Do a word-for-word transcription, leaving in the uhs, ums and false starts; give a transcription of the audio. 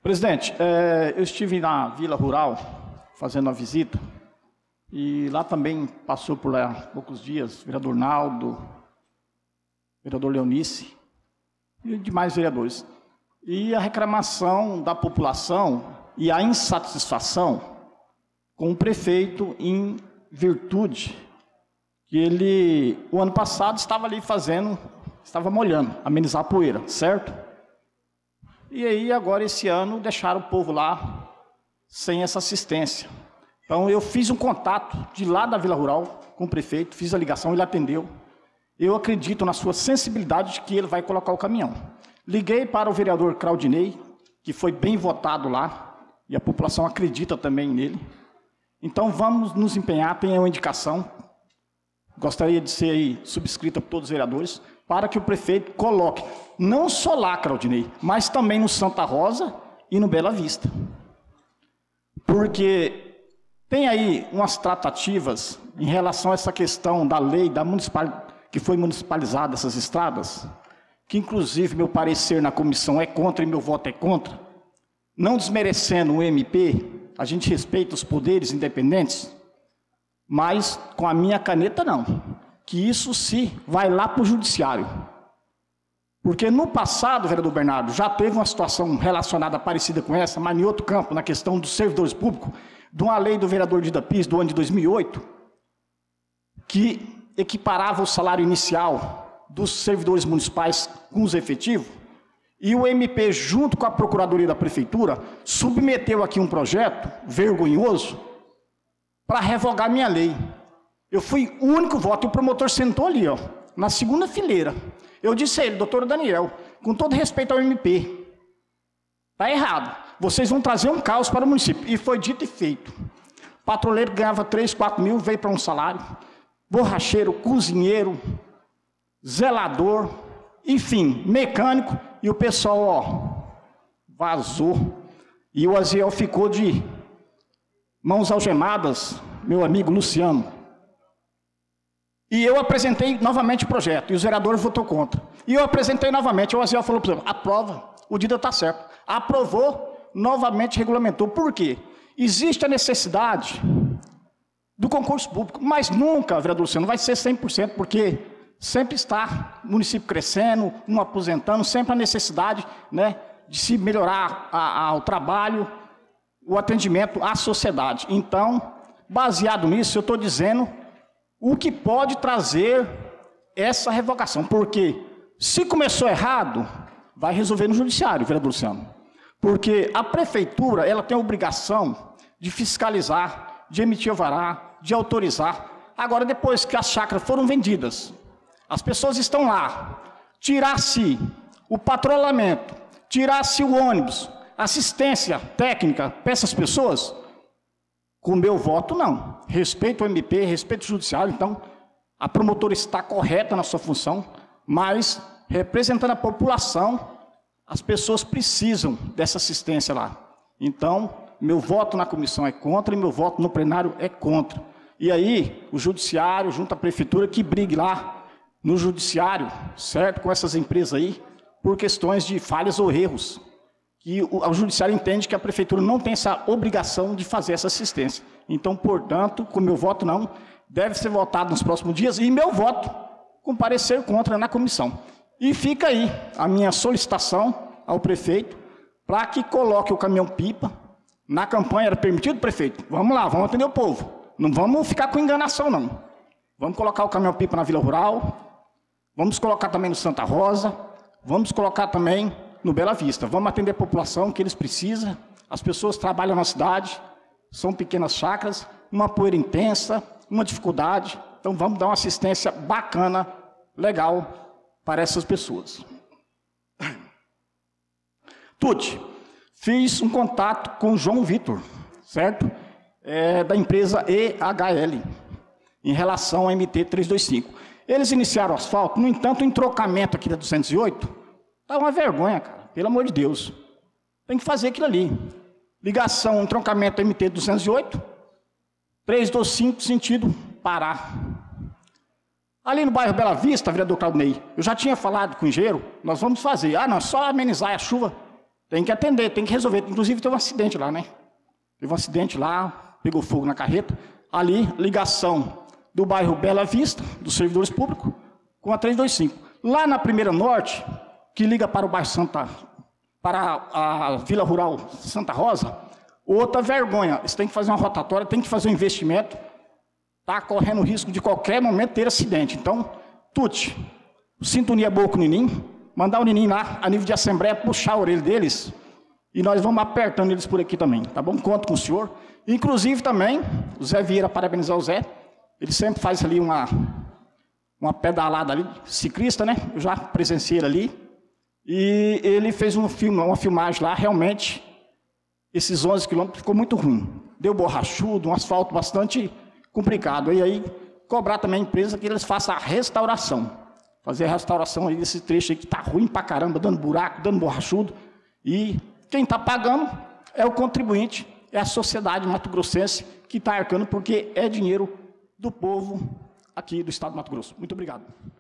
Presidente, é, eu estive na Vila Rural fazendo uma visita e lá também passou por lá há poucos dias o vereador Naldo, vereador Leonice e demais vereadores. E a reclamação da população e a insatisfação com o prefeito em virtude que ele, o ano passado, estava ali fazendo, estava molhando, amenizar a poeira, certo? E aí, agora, esse ano, deixaram o povo lá sem essa assistência. Então, eu fiz um contato de lá da Vila Rural com o prefeito, fiz a ligação, ele atendeu. Eu acredito na sua sensibilidade de que ele vai colocar o caminhão. Liguei para o vereador Claudinei, que foi bem votado lá, e a população acredita também nele. Então, vamos nos empenhar, tem uma indicação, gostaria de ser aí subscrita por todos os vereadores, para que o prefeito coloque, não só lá, Claudinei, mas também no Santa Rosa e no Bela Vista. Porque tem aí umas tratativas em relação a essa questão da lei da municipal, que foi municipalizada essas estradas, que inclusive meu parecer na comissão é contra e meu voto é contra, não desmerecendo o M P, a gente respeita os poderes independentes, mas com a minha caneta não, que isso sim vai lá para o judiciário. Porque no passado, vereador Bernardo, já teve uma situação relacionada parecida com essa, mas em outro campo, na questão dos servidores públicos, de uma lei do vereador Dida Pires, do ano de dois mil e oito, que equiparava o salário inicial dos servidores municipais com os efetivos, e o M P, junto com a Procuradoria da Prefeitura, submeteu aqui um projeto vergonhoso para revogar minha lei. Eu fui o único voto, e o promotor sentou ali, ó, na segunda fileira. Eu disse a ele, doutor Daniel, com todo respeito ao M P, está errado, vocês vão trazer um caos para o município. E foi dito e feito. Patrulheiro ganhava três, quatro mil, veio para um salário, borracheiro, cozinheiro, zelador, enfim, mecânico, e o pessoal, ó, vazou. E o Aziel ficou de mãos algemadas, meu amigo Luciano. E eu apresentei novamente o projeto, e os vereadores votou contra. E eu apresentei novamente, o Aziel falou, por exemplo, aprova, o Dida está certo. Aprovou, novamente regulamentou. Por quê? Existe a necessidade do concurso público, mas nunca, vereador Luciano, vai ser cem por cento, porque sempre está o município crescendo, um aposentando, sempre a necessidade, né, de se melhorar a, a, o trabalho, o atendimento à sociedade. Então, baseado nisso, eu estou dizendo o que pode trazer essa revogação, porque se começou errado, vai resolver no judiciário, vereador Luciano. Porque a prefeitura, ela tem a obrigação de fiscalizar, de emitir alvará, de autorizar. Agora, depois que as chácaras foram vendidas, as pessoas estão lá, tirar-se o patrulhamento, tirar-se o ônibus, assistência técnica para essas pessoas, com o meu voto, não. Respeito o M P, respeito o judiciário, então, a promotora está correta na sua função, mas, representando a população, as pessoas precisam dessa assistência lá. Então, meu voto na comissão é contra e meu voto no plenário é contra. E aí, o judiciário, junto à prefeitura, que brigue lá no judiciário, certo, com essas empresas aí, por questões de falhas ou erros. E o, o judiciário entende que a prefeitura não tem essa obrigação de fazer essa assistência. Então, portanto, com meu voto não, deve ser votado nos próximos dias, e meu voto com parecer contra na comissão. E fica aí a minha solicitação ao prefeito para que coloque o caminhão-pipa na campanha. Era permitido, prefeito? Vamos lá, vamos atender o povo. Não vamos ficar com enganação, não. Vamos colocar o caminhão-pipa na Vila Rural, vamos colocar também no Santa Rosa, vamos colocar também no Bela Vista. Vamos atender a população que eles precisam. As pessoas trabalham na cidade, são pequenas chácaras, uma poeira intensa, uma dificuldade. Então vamos dar uma assistência bacana, legal para essas pessoas. Tuti, fiz um contato com o João Vitor, certo? É, da empresa E H L, em relação ao M T trezentos e vinte e cinco. Eles iniciaram o asfalto, no entanto, o entrocamento aqui da duzentos e oito, está uma vergonha, cara, pelo amor de Deus. Tem que fazer aquilo ali. Ligação, entroncamento M T duzentos e oito, trezentos e vinte e cinco, sentido Pará. Ali no bairro Bela Vista, vereador Claudinei, eu já tinha falado com o engenheiro, nós vamos fazer. Ah, não, só amenizar a chuva. Tem que atender, tem que resolver. Inclusive, teve um acidente lá, né? Teve um acidente lá, pegou fogo na carreta. Ali, ligação do bairro Bela Vista, dos servidores públicos, com a trezentos e vinte e cinco. Lá na Primeira Norte, que liga para o bairro Santa, para a Vila Rural Santa Rosa, outra vergonha. Eles têm que fazer uma rotatória, tem que fazer um investimento. Está correndo risco de qualquer momento ter acidente. Então, Tuti, sintonia boa com o Ninim, mandar o Ninim lá, a nível de assembleia, puxar a orelha deles, e nós vamos apertando eles por aqui também, tá bom? Conto com o senhor. Inclusive também, o Zé Vieira, parabenizar o Zé, ele sempre faz ali uma, uma pedalada ali, ciclista, né? Eu já presenciei ele ali, e ele fez um filme, uma filmagem lá, realmente, esses onze quilômetros ficou muito ruim. Deu borrachudo, um asfalto bastante complicado. E aí, cobrar também a empresa que eles façam a restauração. Fazer a restauração aí desse trecho aí que está ruim pra caramba, dando buraco, dando borrachudo. E quem está pagando é o contribuinte, é a sociedade mato-grossense que está arcando, porque é dinheiro do povo aqui do estado do Mato Grosso. Muito obrigado.